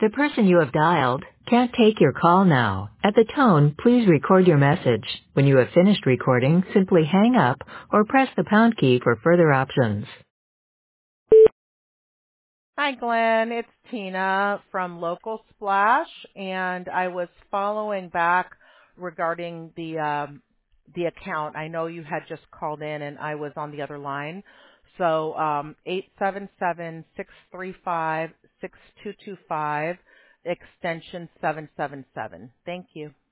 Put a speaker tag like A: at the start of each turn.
A: The person you have dialed can't take your call now. At the tone, please record your message. When you have finished recording, simply hang up or press the pound key for further options.
B: Hi, Glenn. It's Tina from Local Splash, and I was following back regarding the account. I know you had just called in, and I was on the other line. So 877-635-6225, extension 777. Thank you.